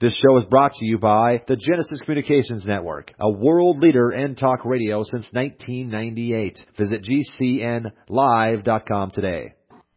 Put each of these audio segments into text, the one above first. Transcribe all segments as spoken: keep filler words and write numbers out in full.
This show is brought to you by the Genesis Communications Network, a world leader in talk radio since nineteen ninety-eight. Visit G C N live dot com today.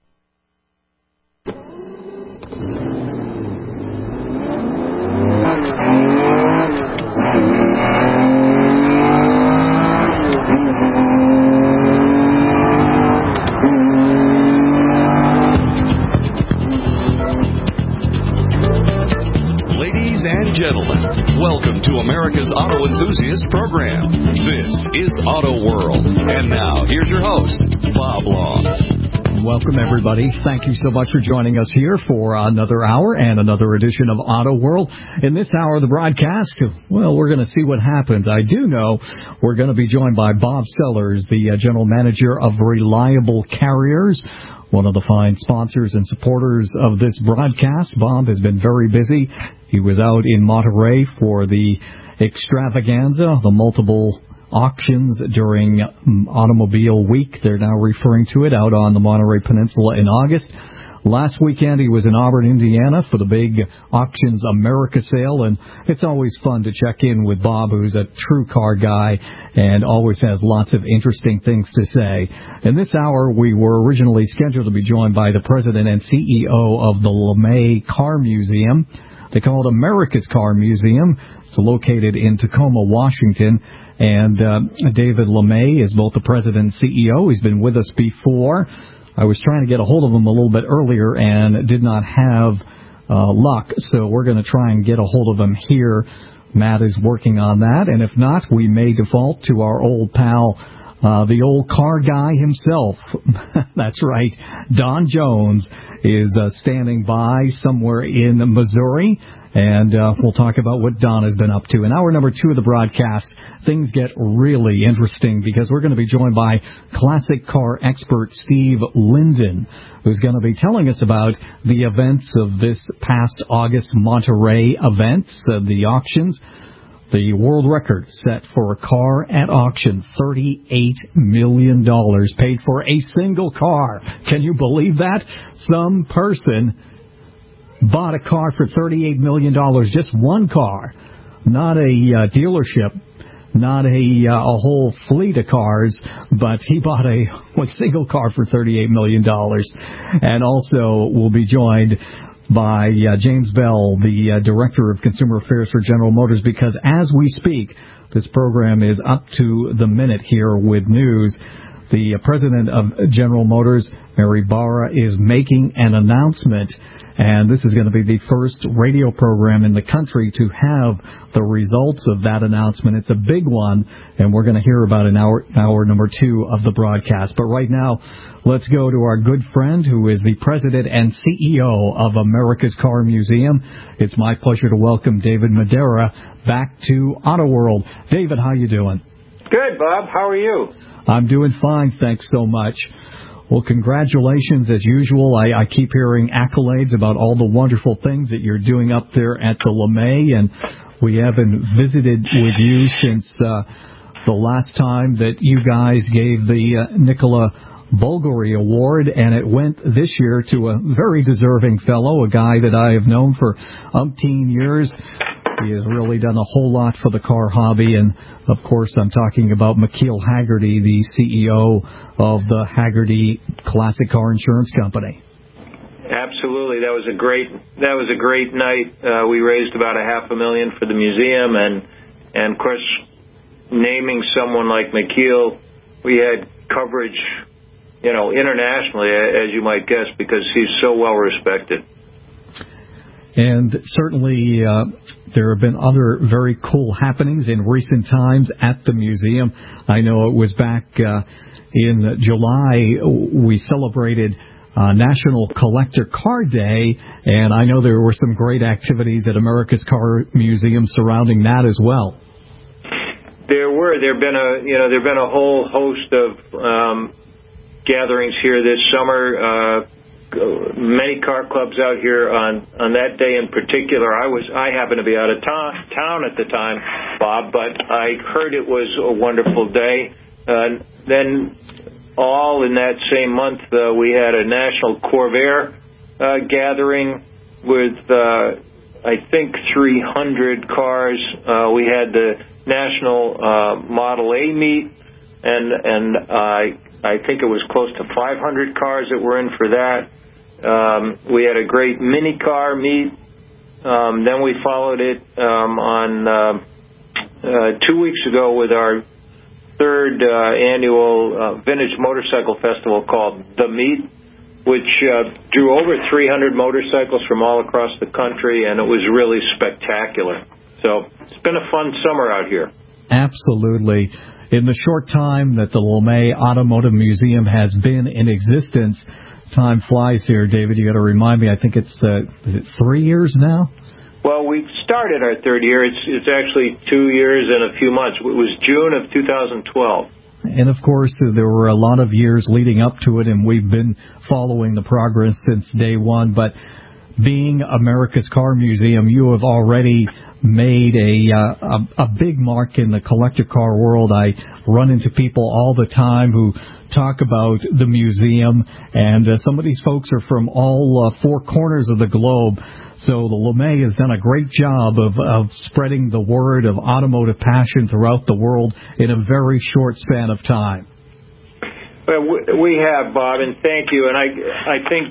Gentlemen, welcome to America's Auto Enthusiast Program. This is Auto World. And now, here's your host, Bob Long. Welcome, everybody. Thank you so much for joining us here for another hour and another edition of Auto World. In this hour of the broadcast, well, we're going to see what happens. I do know we're going to be joined by Bob Sellers, the uh, General Manager of Reliable Carriers, one of the fine sponsors and supporters of this broadcast. Bob has been very busy. He was out in Monterey for the extravaganza, the multiple auctions during Automobile Week. They're now referring to it, out on the Monterey Peninsula in August. Last weekend, he was in Auburn, Indiana for the big Auctions America sale, and it's always fun to check in with Bob, who's a true car guy and always has lots of interesting things to say. In this hour, we were originally scheduled to be joined by the president and C E O of the LeMay Car Museum. They call it America's Car Museum. It's located in Tacoma, Washington, and uh, David LeMay is both the president and C E O. He's been with us before. I was trying to get a hold of him a little bit earlier and did not have uh, luck, so we're going to try and get a hold of him here. Matt is working on that, and if not, we may default to our old pal, uh, the old car guy himself. That's right, Don Jones is uh, standing by somewhere in Missouri, and uh, we'll talk about what Don has been up to. In hour number two of the broadcast, things get really interesting because we're going to be joined by classic car expert Steve Linden, who's going to be telling us about the events of this past August Monterey events, uh, the auctions. The world record set for a car at auction, thirty-eight million dollars paid for a single car. Can you believe that? Some person bought a car for thirty-eight million dollars, just one car, not a uh, dealership, not a, uh, a whole fleet of cars, but he bought a, a single car for thirty-eight million dollars. And also we'll be joined by uh, James Bell, the uh, Director of Consumer Affairs for General Motors, because as we speak, this program is up to the minute here with news. The uh, President of General Motors, Mary Barra, is making an announcement, and this is going to be the first radio program in the country to have the results of that announcement. It's a big one, and we're going to hear about it in hour, hour number two of the broadcast. But right now, let's go to our good friend who is the President and C E O of America's Car Museum. It's my pleasure to welcome David Madeira back to Auto World. David, how you doing? Good, Bob. How are you? I'm doing fine, thanks so much. Well, congratulations as usual. I, I keep hearing accolades about all the wonderful things that you're doing up there at the LeMay, and we haven't visited with you since uh, the last time that you guys gave the uh, Nicola Bulgari Award, and it went this year to a very deserving fellow, a guy that I have known for umpteen years. He has really done a whole lot for the car hobby, and of course I'm talking about McKeel Hagerty, the C E O of the Hagerty Classic Car Insurance Company. Absolutely, that was a great that was a great night. Uh, we raised about a half a million for the museum, and and of course, naming someone like McKeel, we had coverage, you know, internationally, as you might guess, because he's so well respected. And certainly uh, there have been other very cool happenings in recent times at the museum. I know it was back uh, in July we celebrated uh, National Collector Car Day, and I know there were some great activities at America's Car Museum surrounding that as well. There were. There have been a you know there have been a whole host of um, gatherings here this summer. Uh, Many car clubs out here on, on that day in particular. I was I happened to be out of ta- town at the time, Bob, but I heard it was a wonderful day. Uh, then all in that same month, uh, we had a National Corvair uh, gathering with uh, I think, three hundred cars. Uh, we had the National uh, Model A meet, and and I I think it was close to five hundred cars that were in for that. Um, we had a great mini car meet. Um, then we followed it um, on uh, uh, two weeks ago with our third uh, annual uh, Vintage Motorcycle Festival called The Meet, which uh, drew over three hundred motorcycles from all across the country, and it was really spectacular. So it's been a fun summer out here. Absolutely. In the short time that the LeMay Automotive Museum has been in existence, time flies here, David. You got to remind me. I think it's uh, is it three years now? Well, we started our third year. It's it's actually two years and a few months. It was June of two thousand twelve. And, of course, there were a lot of years leading up to it, and we've been following the progress since day one. But being America's Car Museum, you have already made a, uh, a a big mark in the collector car world. I run into people all the time who talk about the museum, and uh, some of these folks are from all uh, four corners of the globe. So the LeMay has done a great job of, of spreading the word of automotive passion throughout the world in a very short span of time. Well, we have, Bob, and thank you. And I, I think,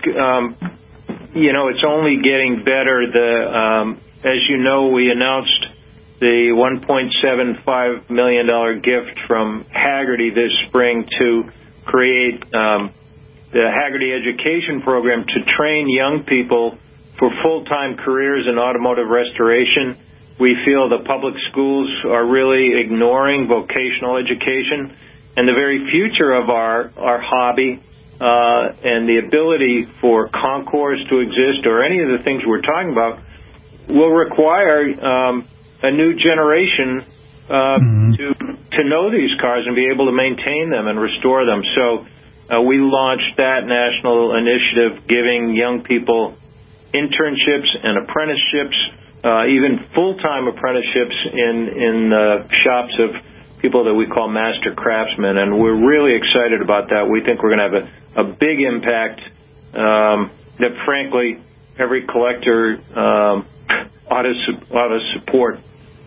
um, you know, it's only getting better. The, um, as you know, we announced the one point seven five million dollars gift from Hagerty this spring to create um, the Hagerty Education Program to train young people for full-time careers in automotive restoration. We feel the public schools are really ignoring vocational education, and the very future of our, our hobby uh, and the ability for concours to exist or any of the things we're talking about will require um, a new generation uh, mm-hmm. to to know these cars and be able to maintain them and restore them. So uh, we launched that national initiative, giving young people internships and apprenticeships, uh, even full-time apprenticeships in in uh, shops of people that we call master craftsmen, and we're really excited about that. We think we're going to have a, a big impact um, that, frankly, every collector um, ought to ought to support.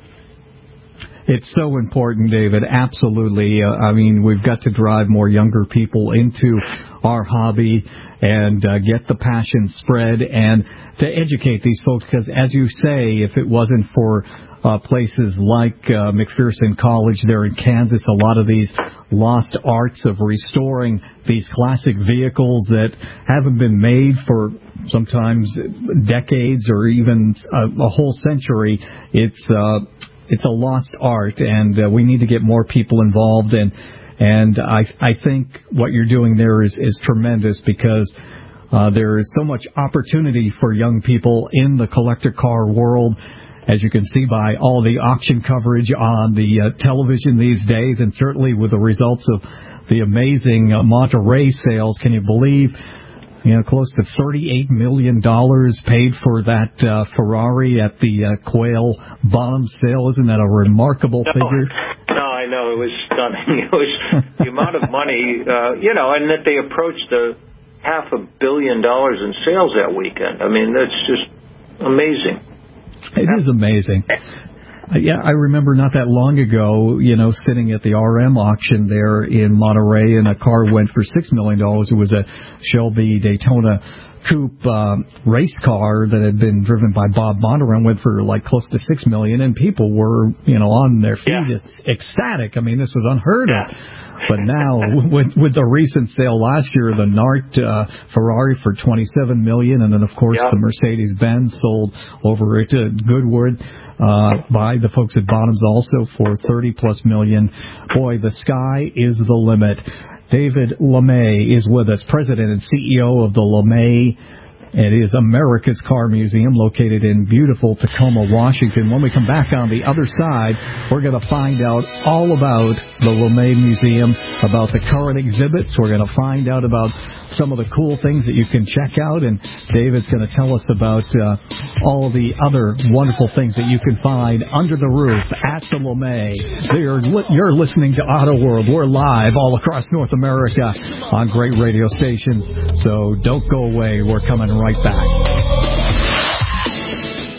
It's so important, David. Absolutely. Uh, I mean, we've got to drive more younger people into our hobby and uh, get the passion spread and to educate these folks, because, as you say, if it wasn't for uh, places like uh, McPherson College there in Kansas, a lot of these lost arts of restoring these classic vehicles that haven't been made for sometimes decades or even a, a whole century, it's uh, it's a lost art, and uh, we need to get more people involved. And And I, I think what you're doing there is, is tremendous, because uh, there is so much opportunity for young people in the collector car world, as you can see by all the auction coverage on the uh, television these days, and certainly with the results of the amazing uh, Monterey sales. Can you believe, you know, close to thirty-eight million dollars paid for that uh, Ferrari at the uh, Quail Bonham sale? Isn't that a remarkable no. figure? I know, it was stunning. It was the amount of money, uh, you know, and that they approached the half a billion dollars in sales that weekend. I mean, that's just amazing. It is amazing. Yeah, I remember not that long ago, you know, sitting at the R M auction there in Monterey, and a car went for six million dollars. It was a Shelby Daytona Coupe uh, race car that had been driven by Bob Bondurant, went for like close to six million dollars, and people were, you know, on their feet, yeah. ecstatic. I mean, this was unheard yeah. of. But now, with, with the recent sale last year, the Nart uh, Ferrari for twenty-seven million dollars, and then, of course, yeah. the Mercedes-Benz sold over at uh, Goodwood uh, by the folks at Bottoms also for thirty plus million. Boy, the sky is the limit. David LeMay is with us, president and C E O of the LeMay. It is America's Car Museum, located in beautiful Tacoma, Washington. When we come back on the other side, we're going to find out all about the LeMay Museum, about the current exhibits. We're going to find out about some of the cool things that you can check out, and David's going to tell us about uh, all the other wonderful things that you can find under the roof at the LeMay. You're, you're listening to Auto World. We're live all across North America on great radio stations, so don't go away. We're coming right back.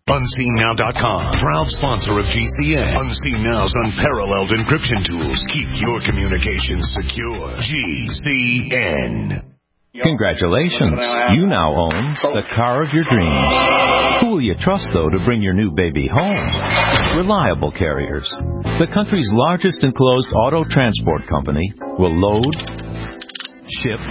Unseen Now dot com, proud sponsor of G C N. Unseen Now's unparalleled encryption tools keep your communications secure. G C N. Congratulations. You now own the car of your dreams. Who will you trust, though, to bring your new baby home? Reliable Carriers, the country's largest enclosed auto transport company, will load, ship,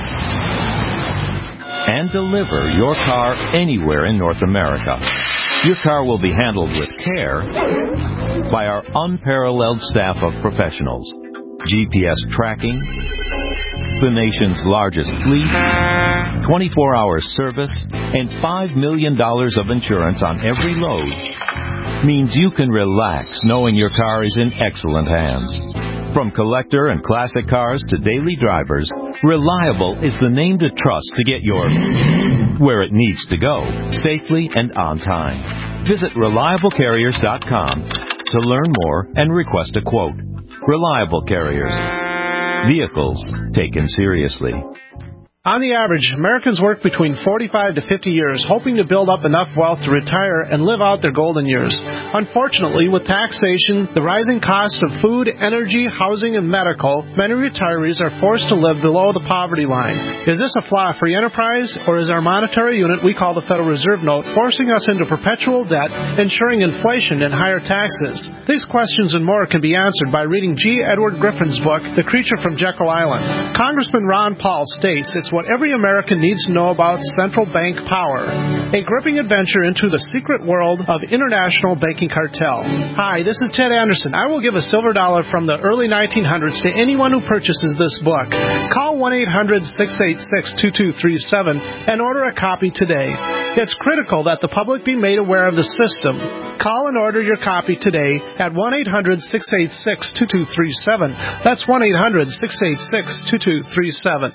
and deliver your car anywhere in North America. Your car will be handled with care by our unparalleled staff of professionals. G P S tracking, the nation's largest fleet, twenty-four hour service, and five million dollars of insurance on every load means you can relax knowing your car is in excellent hands. From collector and classic cars to daily drivers, Reliable is the name to trust to get your where it needs to go, safely and on time. Visit reliable carriers dot com to learn more and request a quote. Reliable Carriers. Vehicles taken seriously. On the average, Americans work between forty-five to fifty years, hoping to build up enough wealth to retire and live out their golden years. Unfortunately, with taxation, the rising cost of food, energy, housing, and medical, many retirees are forced to live below the poverty line. Is this a flaw free enterprise, or is our monetary unit we call the Federal Reserve Note forcing us into perpetual debt, ensuring inflation and higher taxes? These questions and more can be answered by reading G. Edward Griffin's book, The Creature from Jekyll Island. Congressman Ron Paul states it's what every American needs to know about central bank power. A gripping adventure into the secret world of international banking cartel. Hi, this is Ted Anderson. I will give a silver dollar from the early nineteen hundreds to anyone who purchases this book. Call one eight hundred six eight six two two three seven and order a copy today. It's critical that the public be made aware of the system. Call and order your copy today at one eight hundred six eight six two two three seven. That's one eight hundred six eight six two two three seven.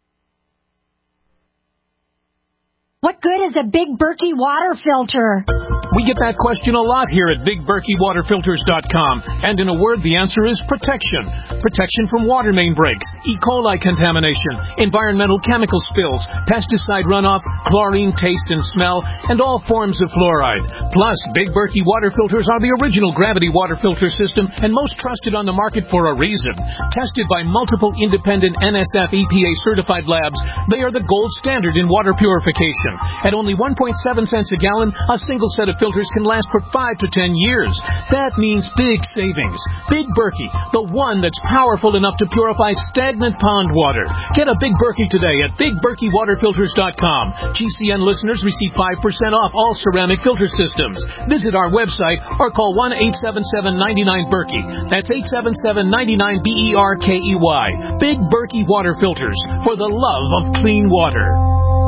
What good is a Big Berkey water filter? We get that question a lot here at big berkey water filters dot com. And in a word, the answer is protection. Protection from water main breaks, E. coli contamination, environmental chemical spills, pesticide runoff, chlorine taste and smell, and all forms of fluoride. Plus, Big Berkey water filters are the original gravity water filter system and most trusted on the market for a reason. Tested by multiple independent N S F E P A certified labs, they are the gold standard in water purification. At only one point seven cents a gallon, a single set of filters can last for five to ten years. That means big savings. Big Berkey, the one that's powerful enough to purify stagnant pond water. Get a Big Berkey today at big berkey water filters dot com. G C N listeners receive five percent off all ceramic filter systems. Visit our website or call one eight seven seven nine nine Berkey. That's eight seven seven nine nine B E R K E Y. Big Berkey water filters for the love of clean water.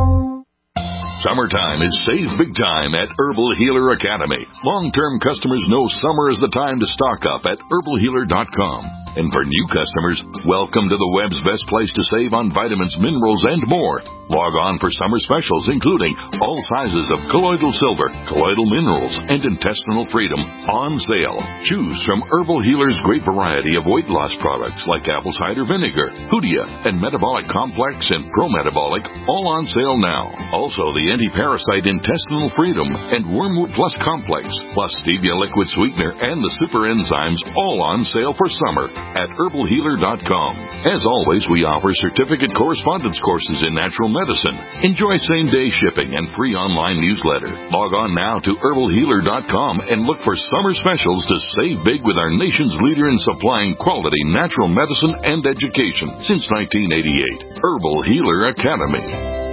Summertime is save big time at Herbal Healer Academy. Long-term customers know summer is the time to stock up at herbal healer dot com. And for new customers, welcome to the web's best place to save on vitamins, minerals, and more. Log on for summer specials, including all sizes of colloidal silver, colloidal minerals, and intestinal freedom on sale. Choose from Herbal Healer's great variety of weight loss products like apple cider vinegar, Hoodia, and Metabolic Complex and Pro-Metabolic, all on sale now. Also, the anti-parasite intestinal freedom and Wormwood Plus Complex, plus Stevia liquid sweetener and the super enzymes, all on sale for summer at herbal healer dot com. As always, we offer certificate correspondence courses in natural medicine. Enjoy same-day shipping and free online newsletter. Log on now to herbal healer dot com and look for summer specials to save big with our nation's leader in supplying quality natural medicine and education since nineteen eighty-eight. Herbal Healer Academy.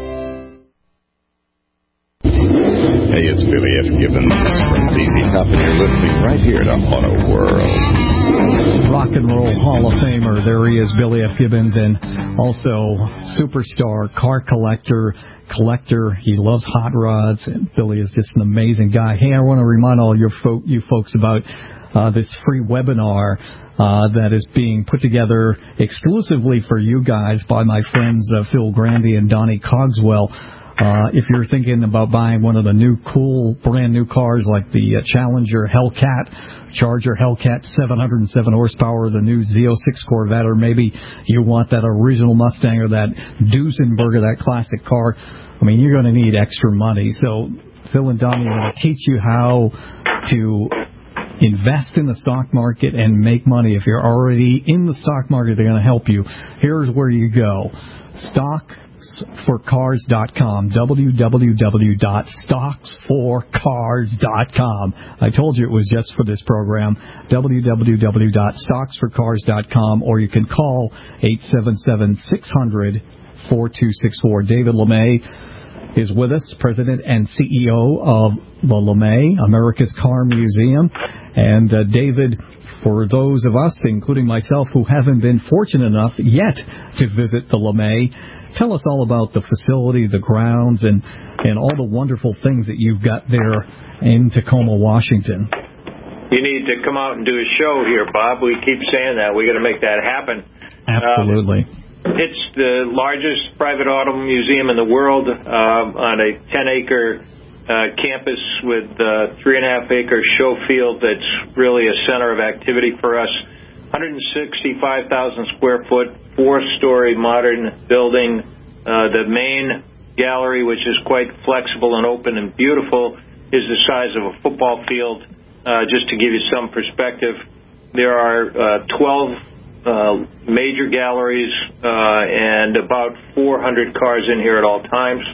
Hey, it's Billy F. Gibbons from Z Z Top, and you're listening right here to Auto World. Rock and Roll Hall of Famer, there he is, Billy F. Gibbons, and also superstar, car collector, collector. He loves hot rods, and Billy is just an amazing guy. Hey, I want to remind all your fo- you folks about uh, this free webinar Uh, that is being put together exclusively for you guys by my friends uh, Phil Grandy and Donnie Cogswell. Uh, if you're thinking about buying one of the new cool brand new cars like the uh, Challenger Hellcat, Charger Hellcat, seven hundred seven horsepower, the new Z oh six Corvette, or maybe you want that original Mustang or that Duesenberger, that classic car, I mean, you're going to need extra money. So Phil and Donnie are going to teach you how to invest in the stock market and make money. If you're already in the stock market, they're going to help you. Here's where you go. Stocks for cars dot com. w w w dot stocks for cars dot com. I told you it was just for this program. w w w dot stocks for cars dot com, or you can call eight seven seven, six hundred, four two six four. David LeMay is with us, President and C E O of the LeMay, America's Car Museum. And uh, David, for those of us, including myself, who haven't been fortunate enough yet to visit the LeMay, tell us all about the facility, the grounds, and, and all the wonderful things that you've got there in Tacoma, Washington. You need to come out and do a show here, Bob. We keep saying that. We got to make that happen. Absolutely. Um, it's the largest private auto museum in the world uh, on a ten-acre uh, campus with a three and a half acre show field that's really a center of activity for us. one hundred sixty-five thousand square foot, four-story modern building. Uh, the main gallery, which is quite flexible and open and beautiful, is the size of a football field. Uh, just to give you some perspective, there are uh, twelve uh, major galleries uh, and about four hundred cars in here at all times.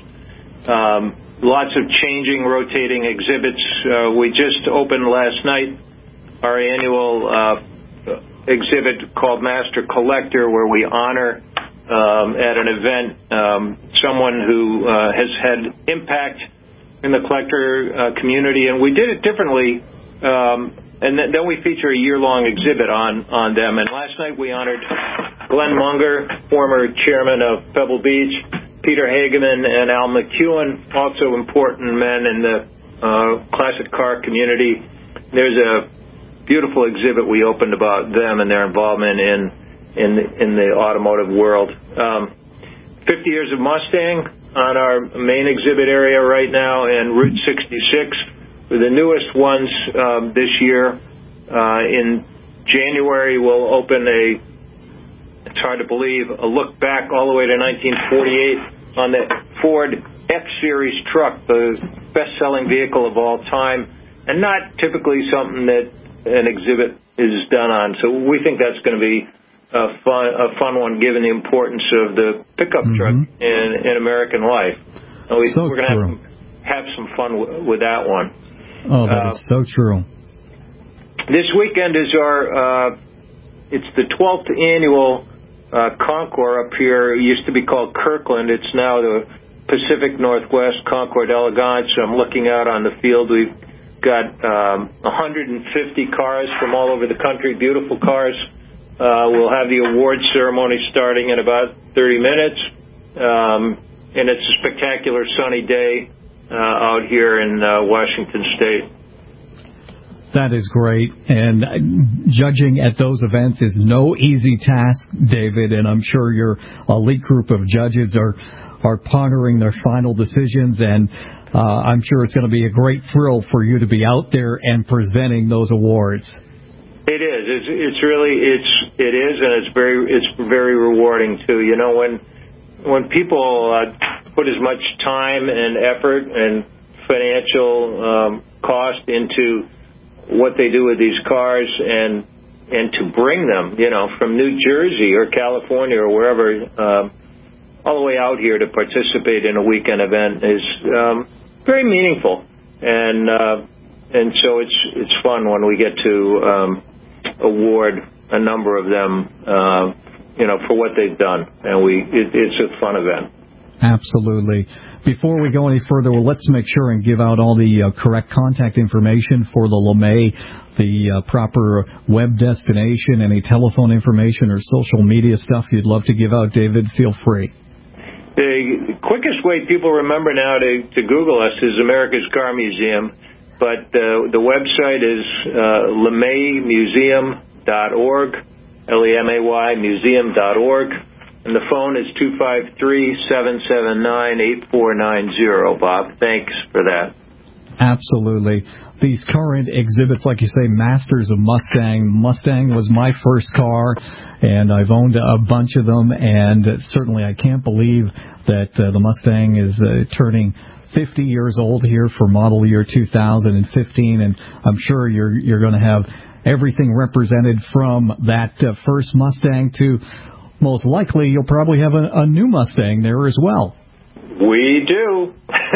Um, lots of changing, rotating exhibits. Uh, we just opened last night our annual uh, exhibit called Master Collector, where we honor um, at an event um, someone who uh, has had impact in the collector uh, community, and we did it differently. Um, and then, then we feature a year-long exhibit on, on them. And last night we honored Glenn Munger, former chairman of Pebble Beach, Peter Hageman, and Al McEwen, also important men in the uh, classic car community. There's a beautiful exhibit we opened about them and their involvement in in the, in the automotive world. Um, fifty years of Mustang on our main exhibit area right now, and Route sixty-six, the newest ones um, this year. Uh, in January, we'll open a, it's hard to believe, a look back all the way to nineteen forty-eight on the Ford F-Series truck, the best-selling vehicle of all time, and not typically something that an exhibit is done on. So we think that's going to be a fun, a fun one, given the importance of the pickup mm-hmm. truck in, in American life. And we, so we're going to have, have some fun w- with that one. Oh, that uh, is so true. This weekend is our, uh, it's the twelfth annual uh, Concours up here. It used to be called Kirkland. It's now the Pacific Northwest Concours d'Elegance. I'm looking out on the field. We've got um, one hundred fifty cars from all over the country, beautiful cars. Uh, we'll have the awards ceremony starting in about thirty minutes. Um, and it's a spectacular sunny day uh, out here in uh, Washington State. That is great. And judging at those events is no easy task, David, and I'm sure your elite group of judges are are pondering their final decisions, and uh, I'm sure it's going to be a great thrill for you to be out there and presenting those awards. It is. It's, it's really it's it is, and it's very it's very rewarding too. You know, when when people uh, put as much time and effort and financial um, cost into what they do with these cars, and and to bring them, you know, from New Jersey or California or wherever, um, all the way out here to participate in a weekend event is um, very meaningful, and uh, and so it's it's fun when we get to um, award a number of them, uh, you know, for what they've done, and we it, it's a fun event. Absolutely. Before we go any further, well, let's make sure and give out all the uh, correct contact information for the LeMay, the uh, proper web destination, any telephone information or social media stuff you'd love to give out, David, feel free. The quickest way people remember now to, to Google us is America's Car Museum, but uh, the website is uh, lemay museum dot org, L E M A Y, museum dot org. And the phone is two five three, seven seven nine, eight four nine zero, Bob. Thanks for that. Absolutely. These current exhibits, like you say, Masters of Mustang. Mustang was my first car, and I've owned a bunch of them, and certainly I can't believe that uh, the Mustang is uh, turning fifty years old here for model year two thousand fifteen, and I'm sure you're you're going to have everything represented from that uh, first Mustang to most likely you'll probably have a, a new Mustang there as well. We do.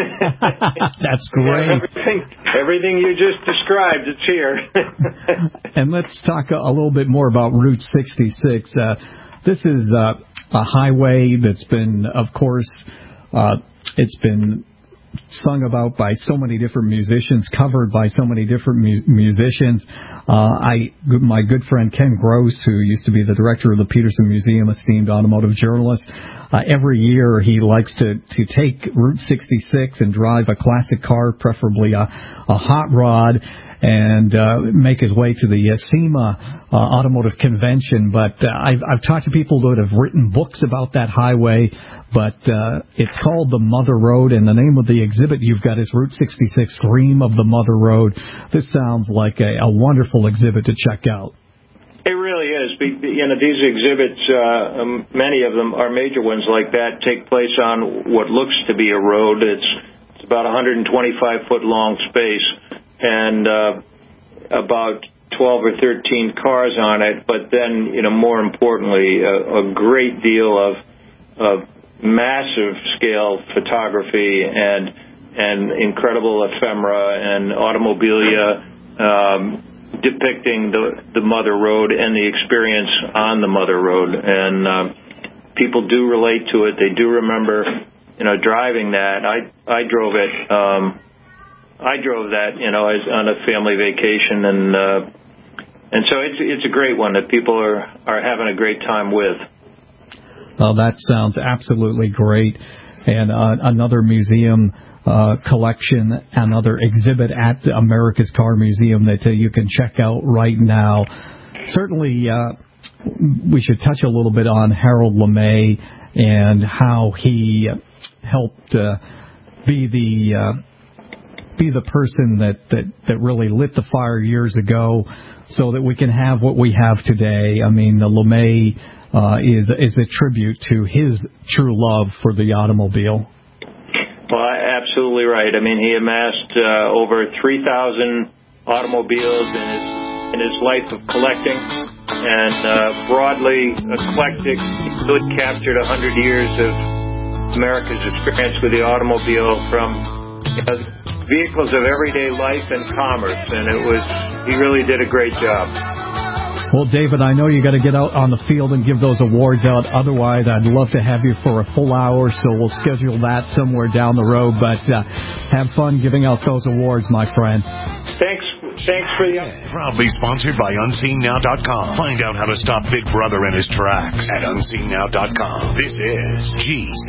That's great. Everything, everything you just described, it's here. And let's talk a, a little bit more about Route sixty-six. Uh, this is uh, a highway that's been, of course, uh, it's been sung about by so many different musicians, covered by so many different mu- musicians. Uh, I, my good friend Ken Gross, who used to be the director of the Peterson Museum, esteemed automotive journalist, uh, every year he likes to, to take Route sixty-six and drive a classic car, preferably a, a hot rod, and uh, make his way to the uh, SEMA uh, Automotive Convention. But uh, I've, I've talked to people that have written books about that highway, but uh, it's called the Mother Road, and the name of the exhibit you've got is Route sixty-six, Dream of the Mother Road. This sounds like a, a wonderful exhibit to check out. It really is. You know, these exhibits, uh, um, many of them are major ones like that, take place on what looks to be a road. It's, it's about one hundred twenty-five foot long space, and uh, about twelve or thirteen cars on it. But then, you know, more importantly, a, a great deal of of massive scale photography and and incredible ephemera and automobilia um, depicting the the Mother Road and the experience on the Mother Road. And uh, people do relate to it. They do remember, you know, driving that. I I drove it. Um, I drove that, you know, as on a family vacation, and uh, and so it's it's a great one that people are are having a great time with. Well, that sounds absolutely great. And uh, another museum uh, collection, another exhibit at America's Car Museum that uh, you can check out right now. Certainly, uh, we should touch a little bit on Harold LeMay and how he helped uh, be the uh, be the person that, that, that really lit the fire years ago so that we can have what we have today. I mean, the LeMay Uh, is is a tribute to his true love for the automobile. Well, absolutely right. I mean, he amassed uh, over three thousand automobiles in his in his life of collecting, and uh, broadly eclectic. He really captured a hundred years of America's experience with the automobile, from, you know, vehicles of everyday life and commerce, and it was he really did a great job. Well, David, I know you got to get out on the field and give those awards out. Otherwise, I'd love to have you for a full hour, so we'll schedule that somewhere down the road. But uh, have fun giving out those awards, my friend. Thanks. Thanks for the... Proudly sponsored by Unseen Now dot com. Find out how to stop Big Brother in his tracks at Unseen Now dot com. This is G C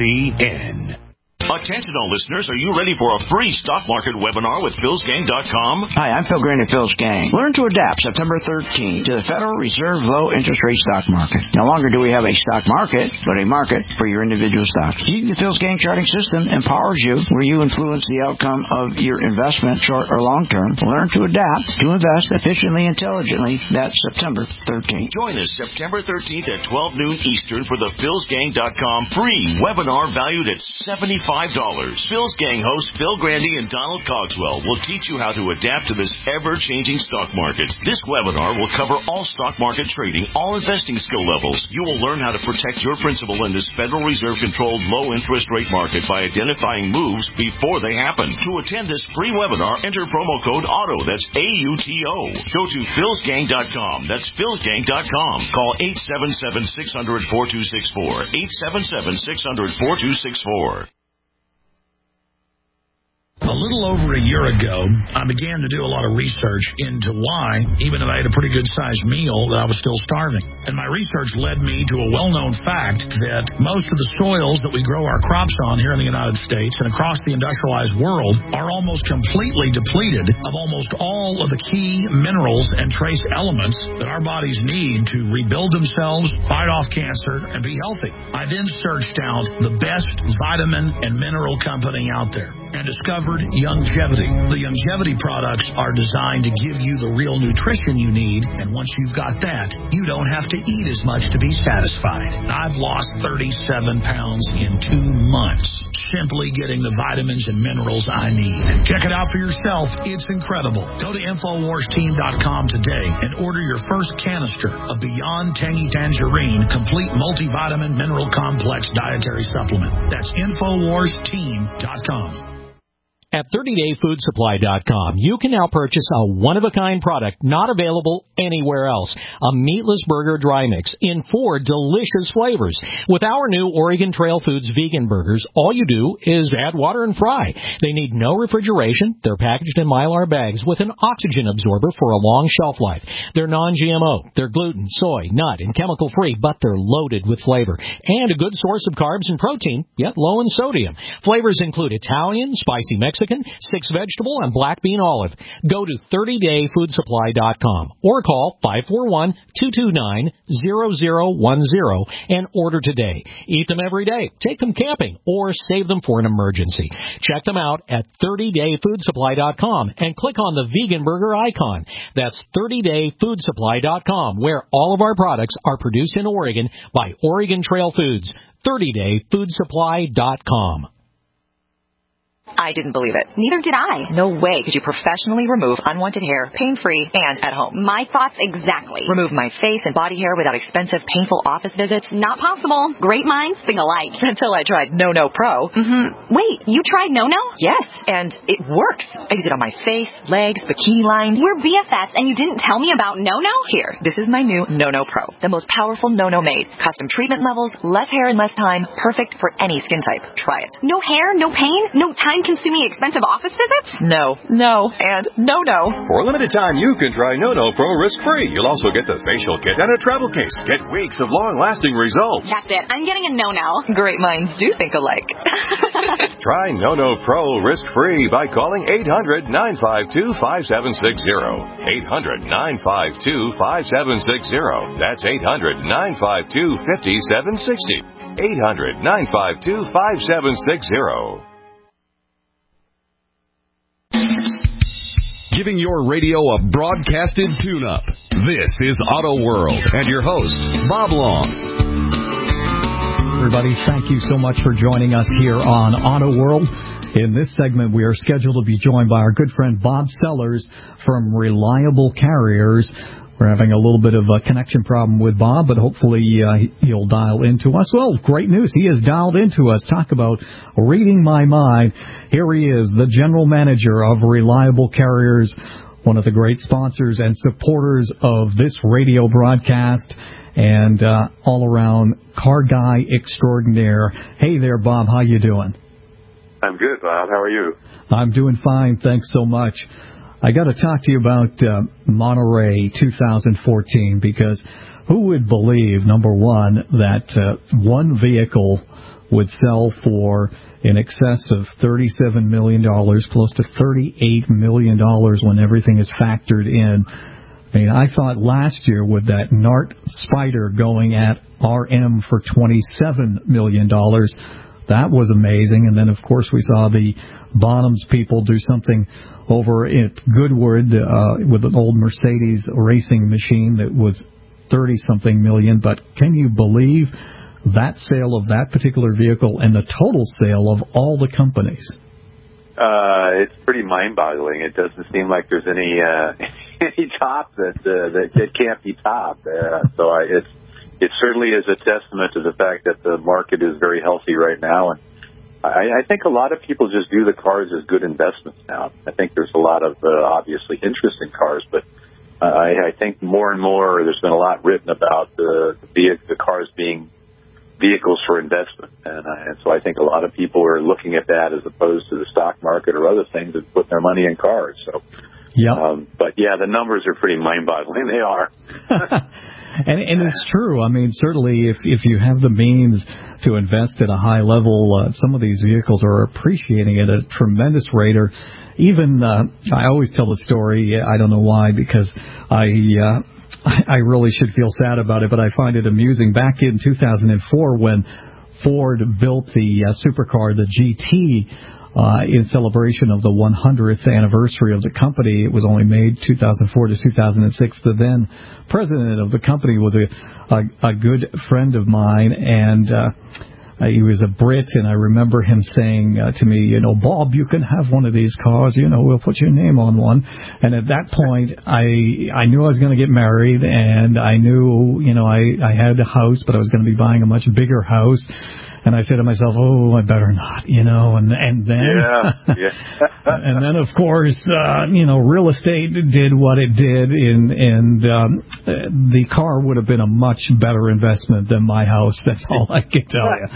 N. Attention all listeners, are you ready for a free stock market webinar with Phil's Gang dot com? Hi, I'm Phil Green of Phil's Gang. Learn to adapt September thirteenth to the Federal Reserve low interest rate stock market. No longer do we have a stock market, but a market for your individual stocks. Using the Phil's Gang charting system empowers you where you influence the outcome of your investment, short or long term. Learn to adapt to invest efficiently and intelligently. That's September thirteenth. Join us September thirteenth at twelve noon Eastern for the Phil's Gang dot com free webinar valued at seventy-five dollars. Phil's Gang hosts Phil Grandy and Donald Cogswell will teach you how to adapt to this ever-changing stock market. This webinar will cover all stock market trading, all investing skill levels. You will learn how to protect your principal in this Federal Reserve-controlled low-interest rate market by identifying moves before they happen. To attend this free webinar, enter promo code AUTO. That's A U T O. Go to Phil's Gang dot com. That's Phil's Gang dot com. Call eight seven seven, six hundred, four two six four. eight seven seven, six hundred, four two six four. A little over a year ago, I began to do a lot of research into why, even if I had a pretty good-sized meal, that I was still starving. And my research led me to a well-known fact that most of the soils that we grow our crops on here in the United States and across the industrialized world are almost completely depleted of almost all of the key minerals and trace elements that our bodies need to rebuild themselves, fight off cancer, and be healthy. I then searched out the best vitamin and mineral company out there and discovered discovered Youngevity. The Youngevity products are designed to give you the real nutrition you need, and once you've got that, you don't have to eat as much to be satisfied. I've lost thirty-seven pounds in two months, simply getting the vitamins and minerals I need. Check it out for yourself. It's incredible. Go to Infowars Team dot com today and order your first canister of Beyond Tangy Tangerine Complete Multivitamin Mineral Complex Dietary Supplement. That's Infowars Team dot com. At thirty day food supply dot com, you can now purchase a one-of-a-kind product not available anywhere else. A meatless burger dry mix in four delicious flavors. With our new Oregon Trail Foods vegan burgers, all you do is add water and fry. They need no refrigeration. They're packaged in Mylar bags with an oxygen absorber for a long shelf life. They're non-G M O. They're gluten, soy, nut, and chemical-free, but they're loaded with flavor. And a good source of carbs and protein, yet low in sodium. Flavors include Italian, spicy Mexican, six vegetable, and black bean olive. Go to thirty day food supply dot com or call five four one, two two nine, zero zero one zero and order today. Eat them every day, take them camping, or save them for an emergency. Check them out at thirty day food supply dot com and click on the vegan burger icon. That's thirty day food supply dot com, where all of our products are produced in Oregon by Oregon Trail Foods. thirty day food supply dot com. I didn't believe it. Neither did I. No way could you professionally remove unwanted hair, pain-free, and at home. My thoughts exactly. Remove my face and body hair without expensive, painful office visits? Not possible. Great minds think alike. Until I tried No No Pro. Mm-hmm. Wait, you tried No No? Yes, and it works. I use it on my face, legs, bikini line. We're B F Fs, and you didn't tell me about No No? Here, this is my new No No Pro. The most powerful No No made. Custom treatment levels, less hair in less time. Perfect for any skin type. Try it. No hair, no pain, no time-consuming expensive office visits? No, no, and no, no. For a limited time, you can try No No Pro risk-free. You'll also get the facial kit and a travel case. Get weeks of long-lasting results. That's it. I'm getting a No No. Great minds do think alike. Try No No Pro risk-free by calling eight hundred, nine five two, five seven six zero. eight hundred, nine five two, five seven six zero. That's eight hundred, nine five two, five seven six zero. eight hundred, nine five two, five seven six zero. Giving your radio a broadcasted tune-up. This is Auto World and your host, Bob Long. Everybody, thank you so much for joining us here on Auto World. In this segment, we are scheduled to be joined by our good friend Bob Sellers from Reliable Carriers. We're having a little bit of a connection problem with Bob, but hopefully uh, he'll dial into us. Well, great news. He has dialed into us. Talk about reading my mind. Here he is, the general manager of Reliable Carriers, one of the great sponsors and supporters of this radio broadcast, and uh, all-around car guy extraordinaire. Hey there, Bob. How you doing? I'm good, Bob. How are you? I'm doing fine. Thanks so much. I got to talk to you about uh, Monterey two thousand fourteen, because who would believe, number one, that uh, one vehicle would sell for in excess of thirty-seven million dollars, close to thirty-eight million dollars when everything is factored in. I mean, I thought last year with that N A R T Spider going at R M for twenty-seven million dollars, that was amazing. And then, of course, we saw the Bonhams people do something over at Goodwood uh, with an old Mercedes racing machine that was thirty-something million. But can you believe that sale of that particular vehicle and the total sale of all the companies? Uh, it's pretty mind-boggling. It doesn't seem like there's any uh, any top that, uh, that that can't be topped. Uh, so I, it's it certainly is a testament to the fact that the market is very healthy right now, and I, I think a lot of people just view the cars as good investments now. I think there's a lot of uh, obviously interest in cars, but uh, I, I think more and more there's been a lot written about the the, the cars being vehicles for investment, and, uh, and so I think a lot of people are looking at that as opposed to the stock market or other things and putting their money in cars. So, yeah. Um, but yeah, the numbers are pretty mind-boggling. They are. And, and it's true. I mean, certainly if, if you have the means to invest at a high level, uh, some of these vehicles are appreciating at a tremendous rate. Or even, uh, I always tell the story, I don't know why, because I, uh, I really should feel sad about it, but I find it amusing. Back in two thousand four when Ford built the uh, supercar, the G T, uh, in celebration of the one hundredth anniversary of the company. It was only made two thousand four to two thousand six. The then president of the company was a, a, a good friend of mine, and uh, Uh, he was a Brit, and I remember him saying uh, to me, you know, Bob, you can have one of these cars. You know, we'll put your name on one. And at that point, I I knew I was going to get married, and I knew, you know, I, I had a house, but I was going to be buying a much bigger house. And I said to myself, oh, I better not, you know, and and then, yeah, yeah. and then of course, uh, you know, real estate did what it did, in, and um, the car would have been a much better investment than my house. That's all I can tell you.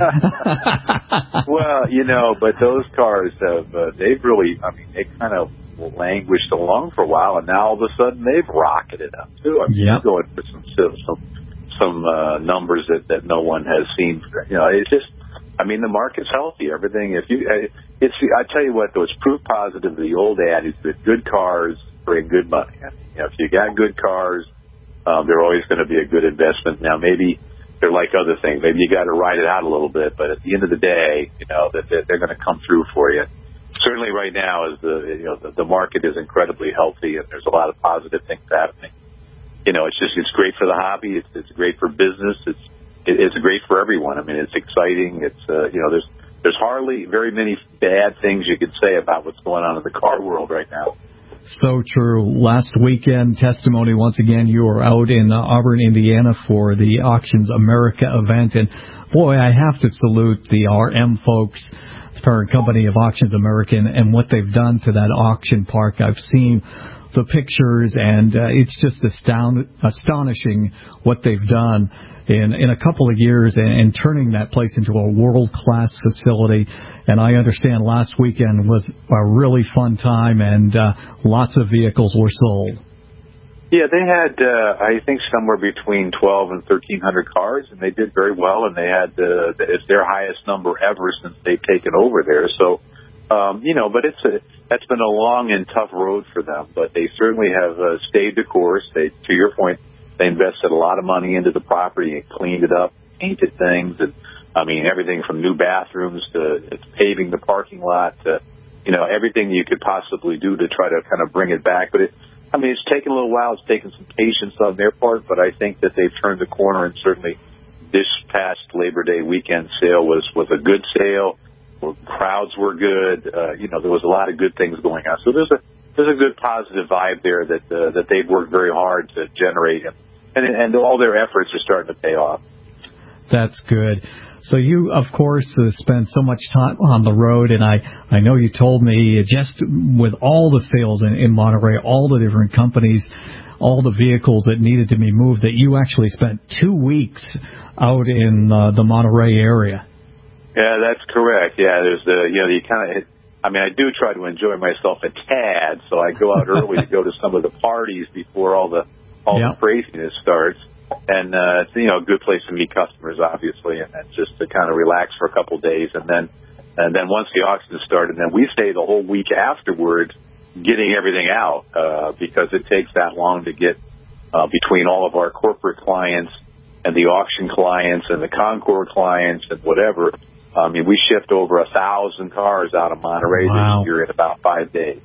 Well, you know, but those cars have, uh, they've really, I mean, they kind of languished along for a while, and now all of a sudden they've rocketed up too. I mean, yep. You're going for some some some uh, numbers that that no one has seen. You know, it's just. I mean, the market's healthy. Everything, if you, it's, I tell you what, though, it's proof positive of the old adage that good cars bring good money. You know, if you got good cars, um, they're always going to be a good investment. Now, maybe they're like other things. Maybe you got to ride it out a little bit, but at the end of the day, you know, that they're, they're going to come through for you. Certainly, right now, is the you know the, the market is incredibly healthy, and there's a lot of positive things happening. You know, it's just it's great for the hobby. It's it's great for business. It's It's great for everyone. I mean, it's exciting. It's uh, you know, there's there's hardly very many bad things you could say about what's going on in the car world right now. So true. Last weekend, testimony once again. You were out in uh, Auburn, Indiana, for the Auctions America event, and boy, I have to salute the R M folks, the parent company of Auctions America, and, and what they've done to that auction park. I've seen the pictures, and uh, it's just astound- astonishing what they've done in in a couple of years, and, and turning that place into a world-class facility. And I understand last weekend was a really fun time, and uh, lots of vehicles were sold. Yeah, they had, uh, I think, somewhere between twelve and thirteen hundred cars, and they did very well, and they had, uh, it's their highest number ever since they've taken over there. So, um, you know, but it's a, that's been a long and tough road for them, but they certainly have uh, stayed the course. They, to your point, they invested a lot of money into the property and cleaned it up, painted things, and I mean everything from new bathrooms to it's paving the parking lot to, you know, everything you could possibly do to try to kind of bring it back. But it, I mean, it's taken a little while. It's taken some patience on their part, but I think that they've turned the corner, and certainly this past Labor Day weekend sale was, was a good sale. Crowds were good. Uh, you know, there was a lot of good things going on. So there's a there's a good positive vibe there that uh, that they've worked very hard to generate, and, and and all their efforts are starting to pay off. That's good. So you, of course, uh, spend so much time on the road, and I, I know you told me just with all the sales in, in Monterey, all the different companies, all the vehicles that needed to be moved, that you actually spent two weeks out in uh, the Monterey area. Yeah, that's correct. Yeah, there's the, you know, you kind of, I mean, I do try to enjoy myself a tad, so I go out early to go to some of the parties before all the, all yep. the craziness starts. And, uh, it's, you know, a good place to meet customers, obviously, and then just to kind of relax for a couple of days. And then, and then once the auction started, then we stay the whole week afterwards getting everything out, uh, because it takes that long to get, uh, between all of our corporate clients and the auction clients and the Concord clients and whatever. I mean, we shipped over a thousand cars out of Monterey wow. this year in about five days.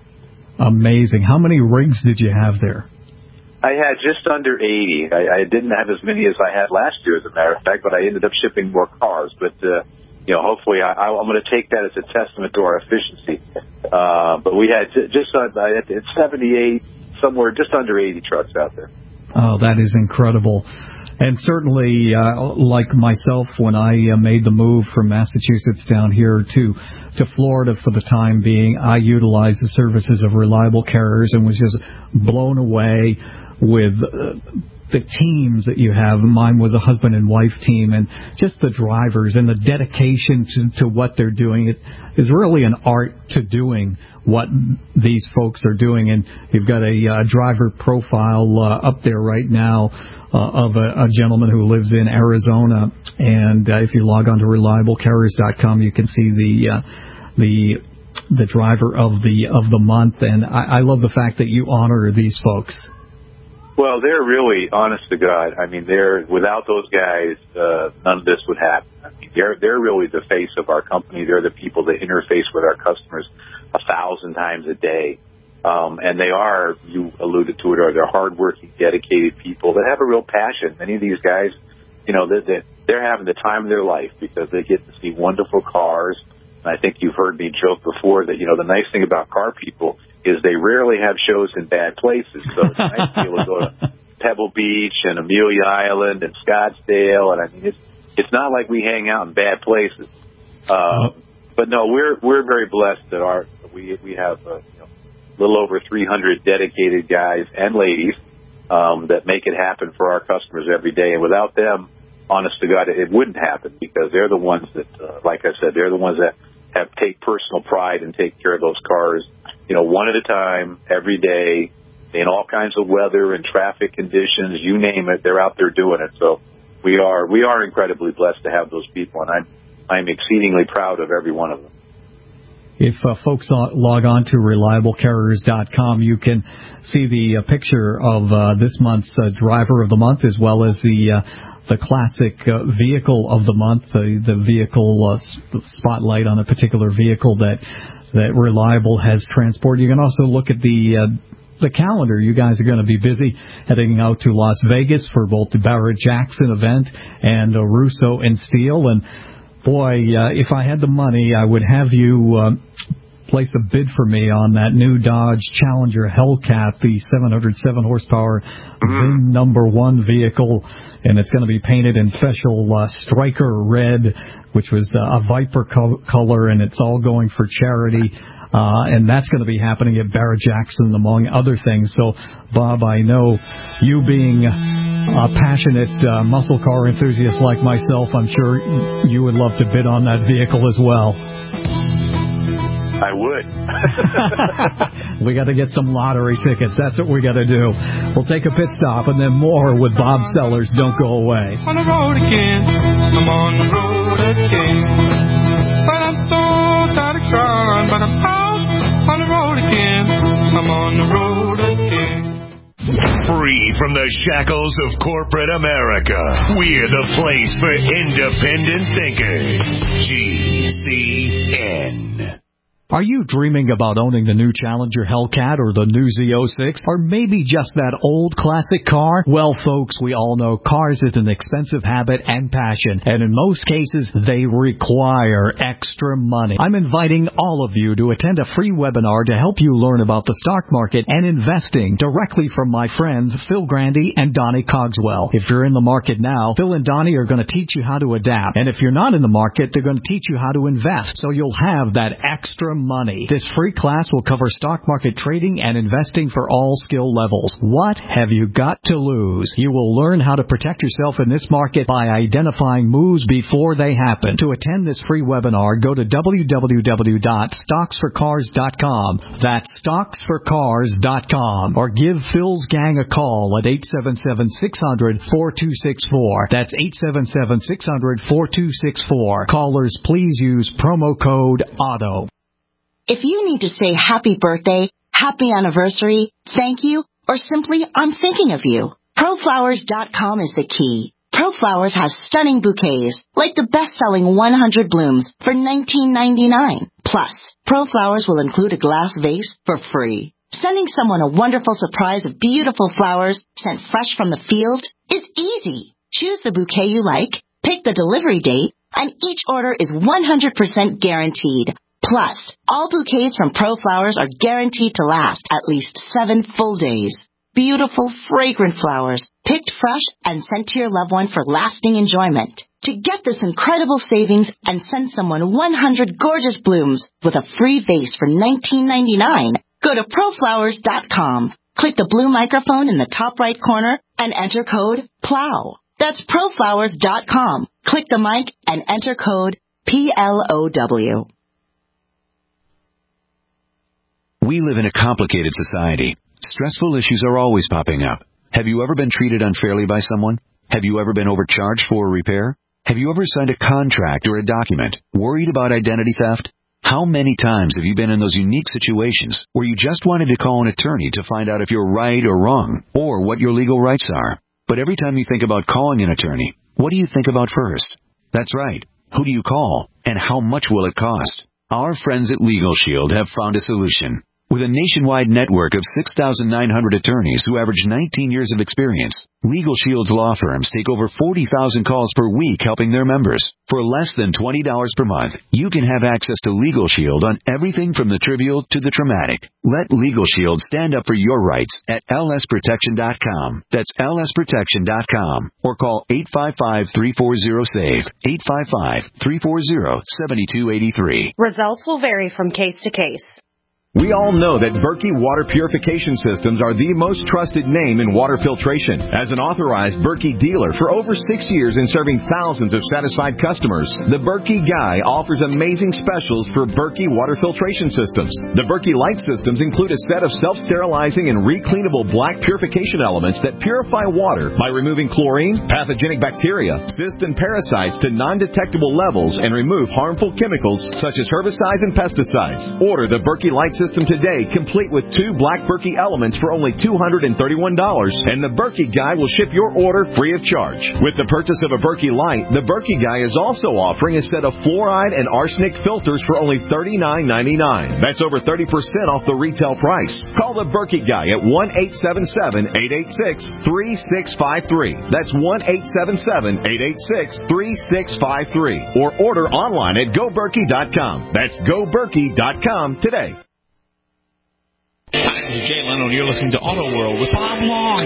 Amazing. How many rigs did you have there? I had just under eighty. I, I didn't have as many as I had last year, as a matter of fact, but I ended up shipping more cars. But, uh, you know, hopefully I, I'm going to take that as a testament to our efficiency. Uh, but we had just uh, it's seventy-eight, somewhere just under eighty trucks out there. Oh, that is incredible. And certainly, uh, like myself, when I uh, made the move from Massachusetts down here to to Florida for the time being, I utilized the services of Reliable Carriers and was just blown away with uh, the teams that you have. Mine was a husband and wife team, and just the drivers and the dedication to, to what they're doing. It is really an art to doing what these folks are doing. And you've got a uh, driver profile uh, up there right now uh, of a, a gentleman who lives in Arizona. And uh, if you log on to reliable carriers dot com, you can see the uh, the the driver of the of the month. And I, I love the fact that you honor these folks. Well, they're really, honest to God, I mean, they're, without those guys, uh, none of this would happen. I mean, they're, they're really the face of our company. They're the people that interface with our customers a thousand times a day. Um, and they are, you alluded to it, are they're hardworking, dedicated people that have a real passion. Many of these guys, you know, they're, they're having the time of their life because they get to see wonderful cars. And I think you've heard me joke before that, you know, the nice thing about car people is they rarely have shows in bad places. So it's nice to be able to go to Pebble Beach and Amelia Island and Scottsdale. And I mean, it's, it's not like we hang out in bad places. Um, but no, we're, we're very blessed that our, we, we have, uh, you know, a little over three hundred dedicated guys and ladies, um, that make it happen for our customers every day. And without them, honest to God, it wouldn't happen because they're the ones that, uh, like I said, they're the ones that have take personal pride and take care of those cars, you know, one at a time, every day, in all kinds of weather and traffic conditions, you name it, they're out there doing it. So we are we are incredibly blessed to have those people, and I'm I'm exceedingly proud of every one of them. If uh, folks log on to reliable carriers dot com, you can see the uh, picture of uh, this month's uh, driver of the month, as well as the uh, the classic uh, vehicle of the month, the the vehicle uh, spotlight on a particular vehicle that that Reliable has transported. You can also look at the uh, the calendar. You guys are going to be busy heading out to Las Vegas for both the Barrett-Jackson event and uh, Russo and Steele. And boy, uh, if I had the money, I would have you uh, place a bid for me on that new Dodge Challenger Hellcat, the seven hundred seven horsepower V I N number one vehicle, and it's going to be painted in special uh, striker red, which was uh, a Viper co- color, and it's all going for charity. Uh, and that's going to be happening at Barrett-Jackson, among other things. So, Bob, I know you being a passionate uh, muscle car enthusiast like myself, I'm sure you would love to bid on that vehicle as well. I would. We got to get some lottery tickets. That's what we got to do. We'll take a pit stop and then more with Bob Sellers. Don't go away. On the road again. I'm on the road again. But I'm so tired of trying. But I'm out on the road again. I'm on the road again. Free from the shackles of corporate America, we're the place for independent thinkers. G C N. Are you dreaming about owning the new Challenger Hellcat or the new Z oh six, or maybe just that old classic car? Well, folks, we all know cars is an expensive habit and passion, and in most cases, they require extra money. I'm inviting all of you to attend a free webinar to help you learn about the stock market and investing directly from my friends Phil Grandy and Donnie Cogswell. If you're in the market now, Phil and Donnie are going to teach you how to adapt, and if you're not in the market, they're going to teach you how to invest, so you'll have that extra money. This free class will cover stock market trading and investing for all skill levels. What have you got to lose? You will learn how to protect yourself in this market by identifying moves before they happen. To attend this free webinar, go to w w w dot stocks for cars dot com. That's stocks for cars dot com. Or give Phil's gang a call at eight seven seven, six hundred, four two six four. That's eight seven seven, six hundred, four two six four. Callers, please use promo code AUTO. If you need to say happy birthday, happy anniversary, thank you, or simply I'm thinking of you, pro flowers dot com is the key. ProFlowers has stunning bouquets, like the best-selling one hundred blooms for nineteen ninety-nine. Plus, ProFlowers will include a glass vase for free. Sending someone a wonderful surprise of beautiful flowers sent fresh from the field is easy. Choose the bouquet you like, pick the delivery date, and each order is one hundred percent guaranteed. Plus, all bouquets from ProFlowers are guaranteed to last at least seven full days. Beautiful, fragrant flowers, picked fresh and sent to your loved one for lasting enjoyment. To get this incredible savings and send someone one hundred gorgeous blooms with a free vase for nineteen ninety-nine, go to pro flowers dot com. Click the blue microphone in the top right corner and enter code PLOW. That's pro flowers dot com. Click the mic and enter code P L O W. We live in a complicated society. Stressful issues are always popping up. Have you ever been treated unfairly by someone? Have you ever been overcharged for a repair? Have you ever signed a contract or a document worried about identity theft? How many times have you been in those unique situations where you just wanted to call an attorney to find out if you're right or wrong, or what your legal rights are? But every time you think about calling an attorney, what do you think about first? That's right. Who do you call, and how much will it cost? Our friends at Legal Shield have found a solution. With a nationwide network of six thousand nine hundred attorneys who average nineteen years of experience, Legal Shield's law firms take over forty thousand calls per week helping their members. For less than twenty dollars per month, you can have access to Legal Shield on everything from the trivial to the traumatic. Let Legal Shield stand up for your rights at L S protection dot com. That's L S protection dot com. Or call eight five five, three four zero, S A V E, eight five five, three four zero, seven two eight three. Results will vary from case to case. We all know that Berkey Water Purification Systems are the most trusted name in water filtration. As an authorized Berkey dealer for over six years and serving thousands of satisfied customers, the Berkey Guy offers amazing specials for Berkey water filtration systems. The Berkey Light systems include a set of self-sterilizing and recleanable black purification elements that purify water by removing chlorine, pathogenic bacteria, cysts, and parasites to non-detectable levels and remove harmful chemicals such as herbicides and pesticides. Order the Berkey Light system System today, complete with two black Berkey elements for only two hundred thirty-one dollars, and the Berkey Guy will ship your order free of charge. With the purchase of a Berkey Light, the Berkey Guy is also offering a set of fluoride and arsenic filters for only thirty-nine ninety-nine. That's over thirty percent off the retail price. Call the Berkey Guy at one eight seven seven, eight eight six, three six five three. That's one eight seven seven, eight eight six, three six five three. Or order online at go berkey dot com. That's go berkey dot com today. Hi, this is Jay Leno, and you're listening to Auto World with Bob Long.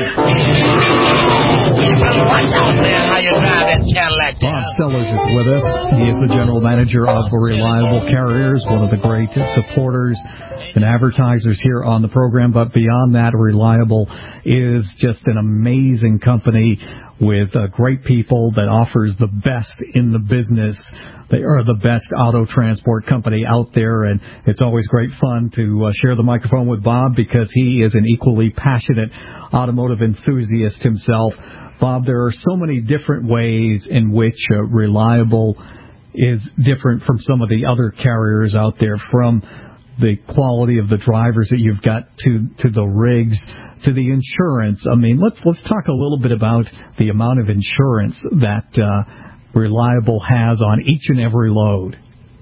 What's up, man? How you drive that Cadillac? Bob Sellers is with us. He is the general manager of Reliable Carriers, one of the great supporters and advertisers here on the program. But beyond that, Reliable is just an amazing company with uh, great people that offers the best in the business. They are the best auto transport company out there, and it's always great fun to uh, share the microphone with Bob because he is an equally passionate automotive enthusiast himself. Bob, there are so many different ways in which uh, Reliable is different from some of the other carriers out there, from the quality of the drivers that you've got to to the rigs, to the insurance. I mean, let's let's talk a little bit about the amount of insurance that uh, Reliable has on each and every load.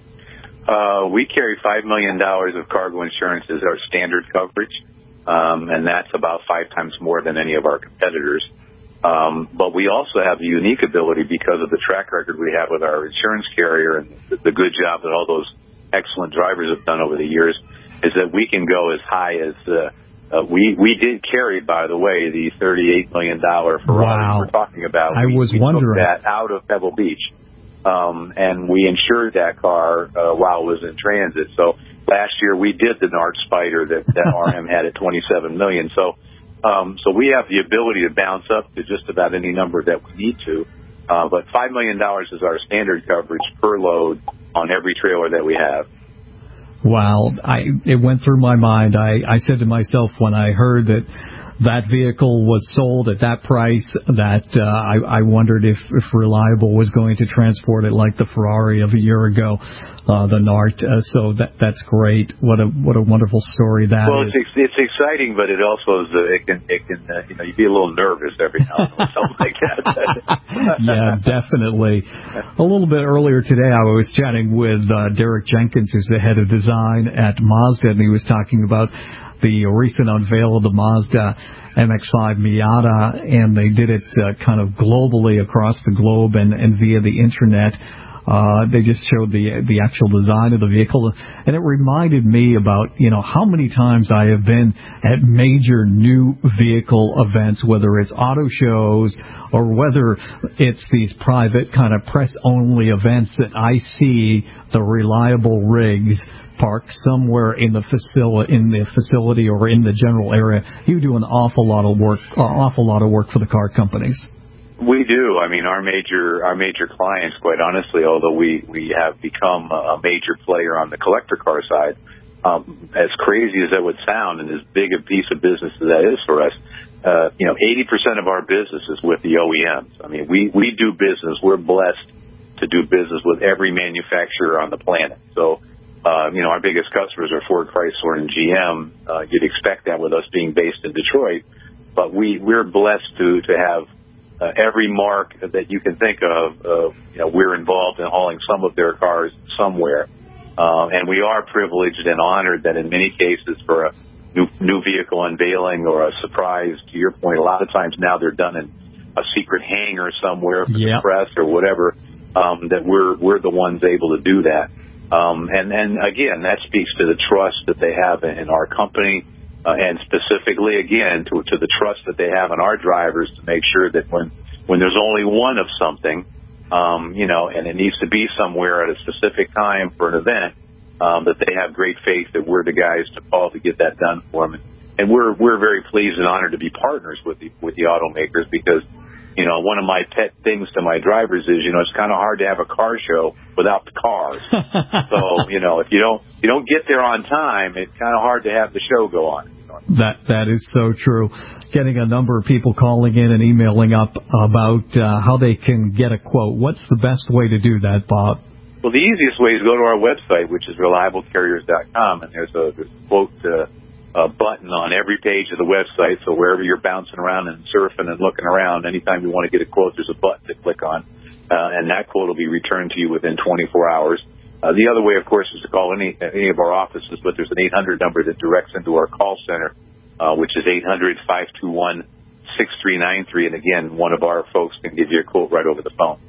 Uh, we carry five million dollars of cargo insurance as our standard coverage, um, and that's about five times more than any of our competitors. Um, but we also have the unique ability, because of the track record we have with our insurance carrier and the, the good job that all those excellent drivers have done over the years, is that we can go as high as uh, uh, we we did carry, by the way, the thirty-eight million dollars Ferrari wow. we're talking about. I we, was we wondering took that out of Pebble Beach, um, and we insured that car uh, while it was in transit. So last year we did the Nart Spider that, that R M had at twenty-seven million dollars. So um, so we have the ability to bounce up to just about any number that we need to. Uh, but five million dollars is our standard coverage per load on every trailer that we have. Wow. I, it went through my mind. I, I said to myself when I heard that that vehicle was sold at that price, that uh, I, I wondered if, if Reliable was going to transport it like the Ferrari of a year ago, uh, the Nart. Uh, so that that's great. What a what a wonderful story that well, is. Well, it's it's exciting, but it also is uh, it can it can uh, you know you be a little nervous every now and then, something like that. Yeah, definitely. A little bit earlier today, I was chatting with uh, Derek Jenkins, who's the head of design at Mazda, and he was talking about the recent unveil of the Mazda M X five Miata, and they did it uh, kind of globally across the globe and, and via the internet. Uh, they just showed the the actual design of the vehicle, and it reminded me about, you know, how many times I have been at major new vehicle events, whether it's auto shows or whether it's these private kind of press-only events, that I see the Reliable rigs parked somewhere in the facility, in the facility or in the general area. You do an awful lot of work, uh, awful lot of work for the car companies. We do. I mean, our major our major clients, quite honestly, although we, we have become a major player on the collector car side, um, as crazy as that would sound, and as big a piece of business as that is for us, uh, you know, eighty percent of our business is with the O E Ms. I mean, we, we do business. We're blessed to do business with every manufacturer on the planet. So Uh, you know, our biggest customers are Ford, Chrysler, and G M. Uh, you'd expect that with us being based in Detroit. But we, we're blessed to, to have uh, every mark that you can think of. Uh, you know, we're involved in hauling some of their cars somewhere. Uh, and we are privileged and honored that in many cases for a new, new vehicle unveiling or a surprise, to your point, a lot of times now they're done in a secret hangar somewhere for yep. the press or whatever, um, that we're, we're the ones able to do that. Um, and, and again, that speaks to the trust that they have in our company, uh, and specifically, again, to, to the trust that they have in our drivers to make sure that when, when there's only one of something, um, you know, and it needs to be somewhere at a specific time for an event, um, that they have great faith that we're the guys to call to get that done for them. And, and we're, we're very pleased and honored to be partners with the, with the automakers because, you know, one of my pet things to my drivers is, you know, it's kind of hard to have a car show without the cars. So, you know, if you don't you don't get there on time, it's kind of hard to have the show go on. That that is so true. Getting a number of people calling in and emailing up about uh, how they can get a quote. What's the best way to do that, Bob? Well, the easiest way is go to our website, which is reliable carriers dot com, and there's a, there's a quote uh, a button on every page of the website. So wherever you're bouncing around and surfing and looking around, anytime you want to get a quote, there's a button to click on, uh, and that quote will be returned to you within twenty-four hours. Uh, the other way, of course, is to call any any of our offices, but there's an eight hundred number that directs into our call center, uh, which is eight hundred, five two one, six three nine three. And again, one of our folks can give you a quote right over the phone.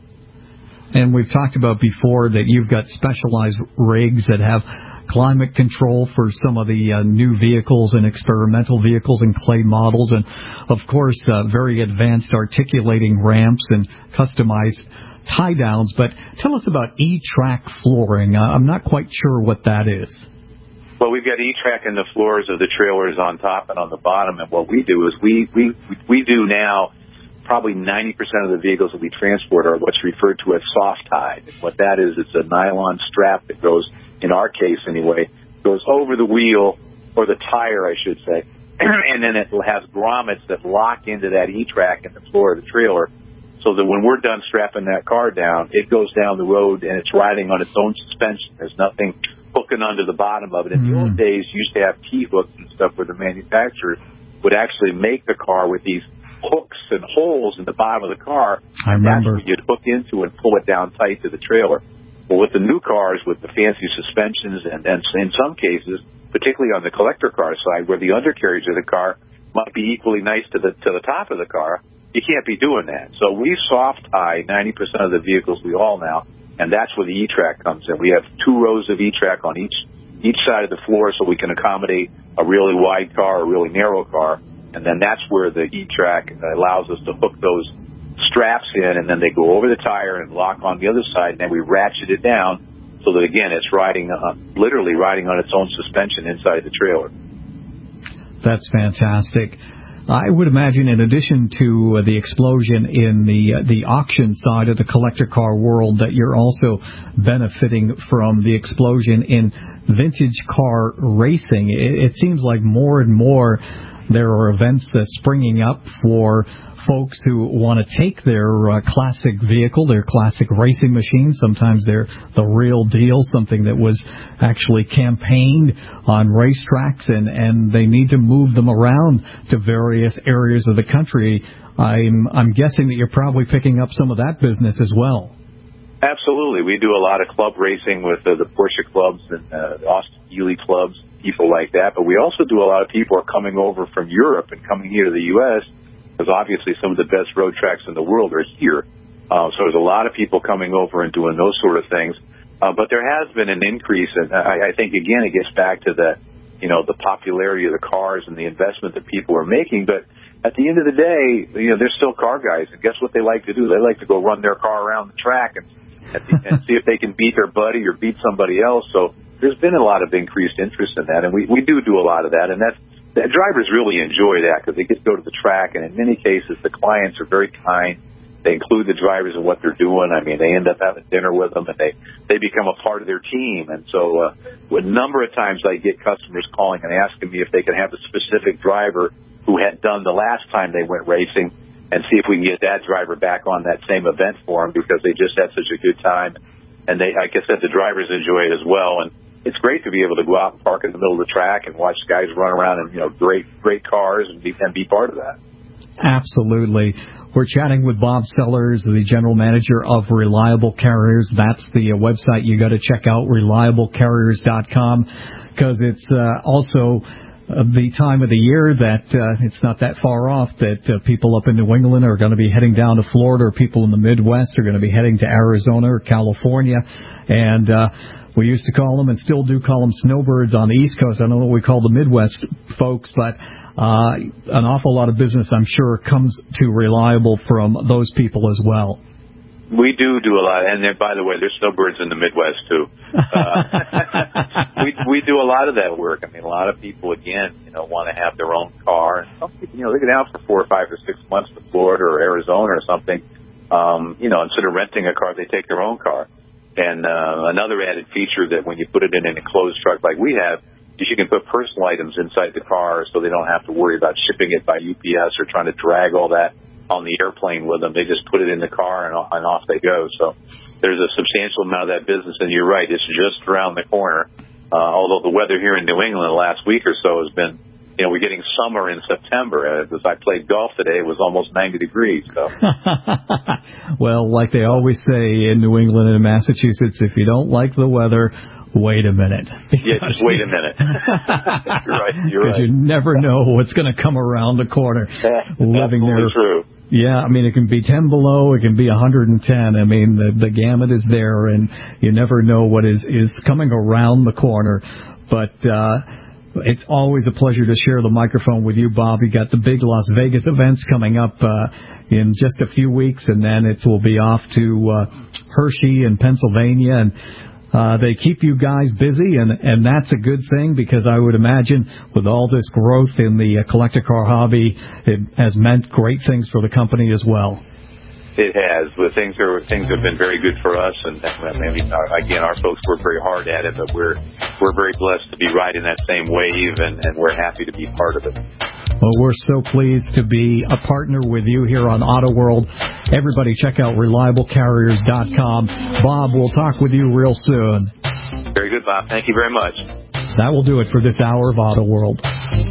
And we've talked about before that you've got specialized rigs that have climate control for some of the uh, new vehicles and experimental vehicles and clay models, and of course uh, very advanced articulating ramps and customized tie downs. But tell us about E-Track flooring. Uh, I'm not quite sure what that is. Well, we've got E-Track in the floors of the trailers on top and on the bottom, and what we do is we we we do now probably ninety percent of the vehicles that we transport are what's referred to as soft tie. And what that is, it's a nylon strap that goes, in our case anyway, goes over the wheel, or the tire, I should say, and then it has grommets that lock into that E-Track in the floor of the trailer, so that when we're done strapping that car down, it goes down the road and it's riding on its own suspension. There's nothing hooking onto the bottom of it. In mm. the old days, you used to have T-hooks and stuff where the manufacturer would actually make the car with these hooks and holes in the bottom of the car. I remember. That's what you'd hook into and pull it down tight to the trailer. Well, with the new cars, with the fancy suspensions, and, and in some cases, particularly on the collector car side, where the undercarriage of the car might be equally nice to the to the top of the car, you can't be doing that. So we soft tie ninety percent of the vehicles we haul now, and that's where the E-Track comes in. We have two rows of E-Track on each each side of the floor, so we can accommodate a really wide car, a really narrow car, and then that's where the E-Track allows us to hook those straps in, and then they go over the tire and lock on the other side, and then we ratchet it down so that, again, it's riding, uh, literally riding on its own suspension inside the trailer. That's fantastic. I would imagine, in addition to uh, the explosion in the uh, the auction side of the collector car world, that you're also benefiting from the explosion in vintage car racing. It, it seems like more and more there are events uh, springing up for folks who want to take their uh, classic vehicle, their classic racing machine. Sometimes they're the real deal, something that was actually campaigned on racetracks, and, and they need to move them around to various areas of the country. I'm, I'm guessing that you're probably picking up some of that business as well. Absolutely. We do a lot of club racing with uh, the Porsche clubs and uh, the Austin Healey clubs, people like that. But we also do a lot of people are coming over from Europe and coming here to the U S because obviously some of the best road tracks in the world are here. Uh, so there's a lot of people coming over and doing those sort of things. Uh, but there has been an increase, and I, I think, again, it gets back to the, you know, the popularity of the cars and the investment that people are making. But at the end of the day, you know, they're still car guys, and guess what they like to do? They like to go run their car around the track and, and see if they can beat their buddy or beat somebody else. So there's been a lot of increased interest in that, and we, we do do a lot of that, and that's, the drivers really enjoy that because they get to go to the track, and in many cases the clients are very kind. They include the drivers in what they're doing. I mean, they end up having dinner with them, and they, they become a part of their team. And so uh, a number of times I get customers calling and asking me if they can have a specific driver who had done the last time they went racing and see if we can get that driver back on that same event for them because they just had such a good time. And they, like I said, the drivers enjoy it as well. And it's great to be able to go out and park in the middle of the track and watch guys run around in, you know, great, great cars and be, and be part of that. Absolutely. We're chatting with Bob Sellers, the general manager of Reliable Carriers. That's the uh, website you got to check out, reliable carriers dot com, because it's uh, also uh, the time of the year that uh, it's not that far off that uh, people up in New England are going to be heading down to Florida, or people in the Midwest are going to be heading to Arizona or California. And uh, we used to call them, and still do call them, snowbirds on the East Coast. I don't know what we call the Midwest folks, but uh, an awful lot of business, I'm sure, comes to Reliable from those people as well. We do do a lot, and there, by the way, there's snowbirds in the Midwest too. Uh, we we do a lot of that work. I mean, a lot of people, again, you know, want to have their own car, and some people, you know, they get out for four or five or six months to Florida or Arizona or something. Um, you know, instead of renting a car, they take their own car. And uh, another added feature that when you put it in an enclosed truck like we have, is you can put personal items inside the car, so they don't have to worry about shipping it by U P S or trying to drag all that on the airplane with them. They just put it in the car and, and off they go. So there's a substantial amount of that business, and you're right, it's just around the corner. Uh, although the weather here in New England the last week or so has been, you know, we're getting summer in September. As I played golf today, it was almost ninety degrees. So. Well, like they always say in New England and Massachusetts, if you don't like the weather, wait a minute. Yeah, just wait a minute. You're right. You're right. Because you never know what's going to come around the corner. Living there. True. Yeah, I mean, it can be ten below, it can be one hundred ten. I mean, the, the gamut is there, and you never know what is, is coming around the corner. But uh, it's always a pleasure to share the microphone with you, Bob. You got the big Las Vegas events coming up uh, in just a few weeks, and then it will be off to uh, Hershey in Pennsylvania, and Uh, they keep you guys busy, and, and that's a good thing, because I would imagine with all this growth in the uh, collector car hobby, it has meant great things for the company as well. It has. The things are things have been very good for us, and maybe again, our folks work very hard at it, but we're we're very blessed to be riding that same wave, and, and we're happy to be part of it. Well, we're so pleased to be a partner with you here on Auto World. Everybody check out reliable carriers dot com. Bob, we'll talk with you real soon. Very good, Bob. Thank you very much. That will do it for this hour of Auto World.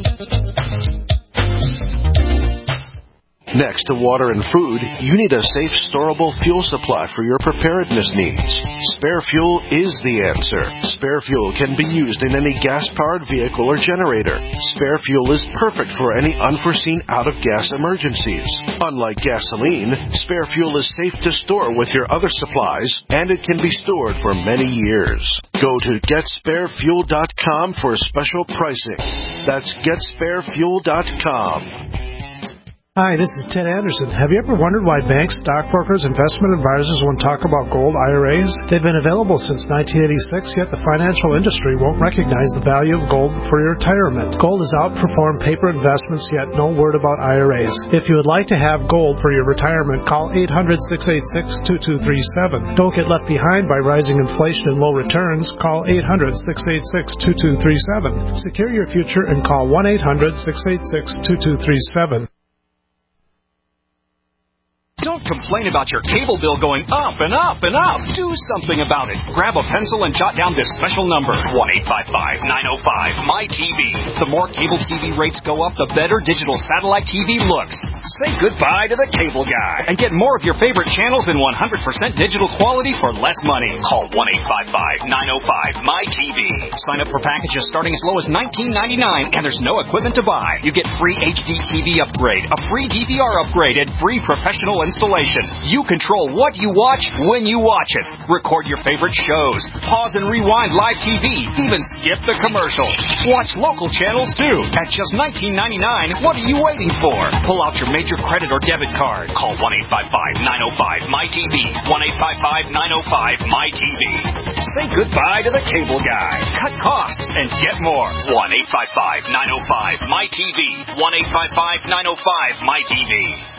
Next to water and food, you need a safe, storable fuel supply for your preparedness needs. Spare Fuel is the answer. Spare Fuel can be used in any gas-powered vehicle or generator. Spare Fuel is perfect for any unforeseen out-of-gas emergencies. Unlike gasoline, Spare Fuel is safe to store with your other supplies, and it can be stored for many years. Go to get spare fuel dot com for special pricing. That's get spare fuel dot com. Hi, this is Ted Anderson. Have you ever wondered why banks, stockbrokers, investment advisors won't talk about gold I R As? They've been available since nineteen eighty-six, yet the financial industry won't recognize the value of gold for your retirement. Gold has outperformed paper investments, yet no word about I R As. If you would like to have gold for your retirement, call eight hundred, six eight six, two two three seven. Don't get left behind by rising inflation and low returns. Call eight hundred, six eight six, two two three seven. Secure your future and call one eight hundred, six eight six, two two three seven. Don't complain about your cable bill going up and up and up. Do something about it. Grab a pencil and jot down this special number, one eight five five, nine oh five, M Y T V. The more cable T V rates go up, the better digital satellite T V looks. Say goodbye to the cable guy and get more of your favorite channels in one hundred percent digital quality for less money. Call one eight five five, nine oh five, M Y T V. Sign up for packages starting as low as nineteen ninety-nine, and there's no equipment to buy. You get free H D T V upgrade, a free D V R upgrade, and free professional installation. You control what you watch when you watch it. Record your favorite shows. Pause and rewind live T V. Even skip the commercials. Watch local channels too. At just nineteen ninety-nine, what are you waiting for? Pull out your major credit or debit card. Call one eight five five, nine oh five, M Y T V. one eight five five, nine oh five, M Y T V. Say goodbye to the cable guy. Cut costs and get more. one eight five five, nine oh five, M Y T V. one eight five five, nine oh five, M Y T V.